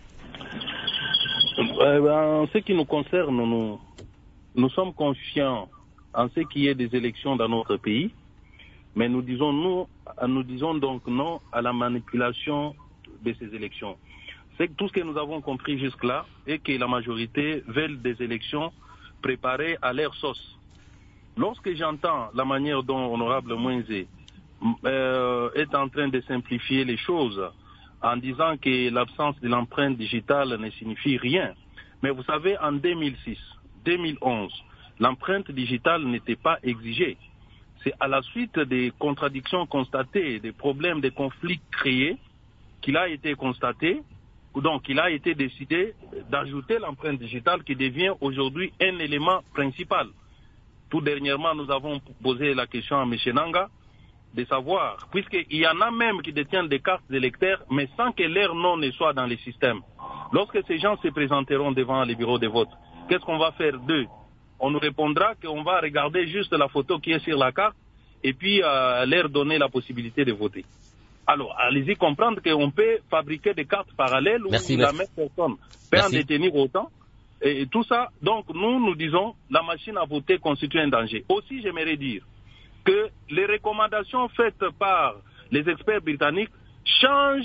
Speaker 2: En ce qui nous concerne, nous sommes confiants en ce qui est des élections dans notre pays, mais nous disons donc non à la manipulation de ces élections. C'est que tout ce que nous avons compris jusque-là est que la majorité veut des élections préparées à leur sauce. Lorsque j'entends la manière dont Honorable Moïse est en train de simplifier les choses en disant que l'absence de l'empreinte digitale ne signifie rien, mais vous savez, en 2006, 2011, l'empreinte digitale n'était pas exigée. C'est à la suite des contradictions constatées, des problèmes, des conflits créés, qu'il a été constaté, donc il a été décidé d'ajouter l'empreinte digitale qui devient aujourd'hui un élément principal. Tout dernièrement, nous avons posé la question à M. Nanga de savoir, puisqu'il y en a même qui détiennent des cartes d'électeurs, mais sans que leur nom ne soit dans les systèmes. Lorsque ces gens se présenteront devant les bureaux de vote, qu'est-ce qu'on va faire d'eux? On nous répondra qu'on va regarder juste la photo qui est sur la carte et puis leur donner la possibilité de voter. Alors, allez-y comprendre qu'on peut fabriquer des cartes parallèles où la même personne peut en détenir autant. Et tout ça, donc nous disons, la machine à voter constitue un danger. Aussi, j'aimerais dire que les recommandations faites par les experts britanniques changent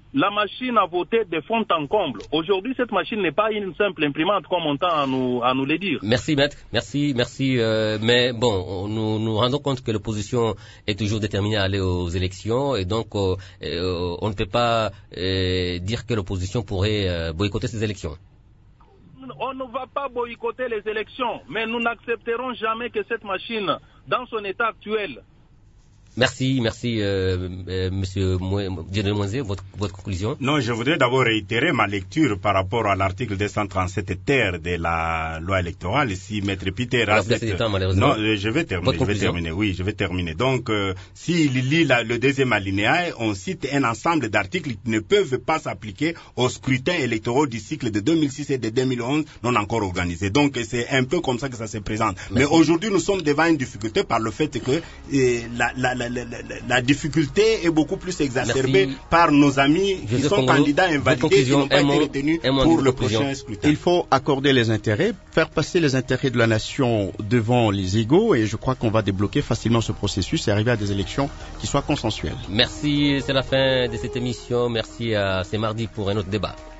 Speaker 2: la machine a voté de fond en comble. Aujourd'hui, cette machine n'est pas une simple imprimante comme on tend à nous le dire.
Speaker 1: Merci, maître. Merci. Mais bon, nous rendons compte que l'opposition est toujours déterminée à aller aux élections et donc on ne peut pas dire que l'opposition pourrait boycotter ces élections.
Speaker 2: On ne va pas boycotter les élections, mais nous n'accepterons jamais que cette machine, dans son état actuel...
Speaker 1: Merci, Monsieur Dieudonné Moïse, votre conclusion.
Speaker 3: Non, je voudrais d'abord réitérer ma lecture par rapport à l'article 237 ter de la loi électorale. Si Maître Peter a
Speaker 1: non,
Speaker 3: je vais terminer. Donc, s'il lit le deuxième alinéa, on cite un ensemble d'articles qui ne peuvent pas s'appliquer aux scrutins électoraux du cycle de 2006 et de 2011 non encore organisés. Donc, c'est un peu comme ça que ça se présente. Merci. Mais aujourd'hui, nous sommes devant une difficulté par le fait que la difficulté est beaucoup plus exacerbée par nos amis qui sont candidats invalidés qui n'ont pas été retenus pour le prochain scrutin.
Speaker 8: Il faut accorder les intérêts, faire passer les intérêts de la nation devant les égaux et je crois qu'on va débloquer facilement ce processus et arriver à des élections qui soient consensuelles.
Speaker 1: Merci, c'est la fin de cette émission. Merci, c'est mardi pour un autre débat.